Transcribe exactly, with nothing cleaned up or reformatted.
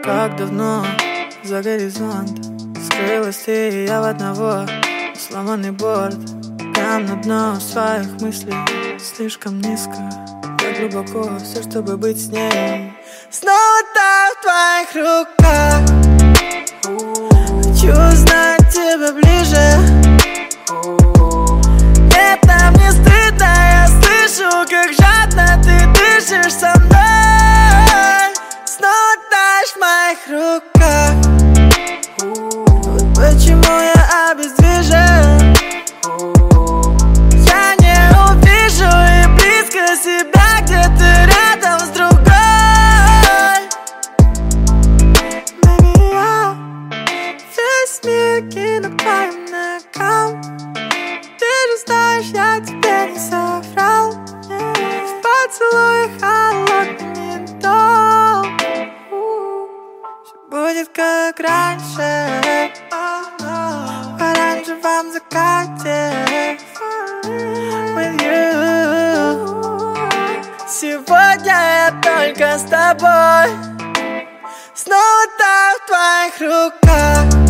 Как давно за горизонт скрылась ты и я в одного. Сломанный борт, прям на дно своих мыслей. Слишком низко, я глубоко, все, чтобы быть с ней. Снова так в твоих руках. Хочу знать тебя ближе. Нет, нам не стыдно, я слышу, как жадно ты дышишь со мной. Снова таешь в моих руках. Вот почему я обездвижен. Я не увижу и близко себя, где ты рядом с другой. Baby, я весь мир кину к твоим ногам. Ты же знаешь, я тебе не соврал. В поцелуе холодный ментол. Все будет как раньше, в оранжевом закате. With you. Сегодня я только с тобой. Снова так в твоих руках.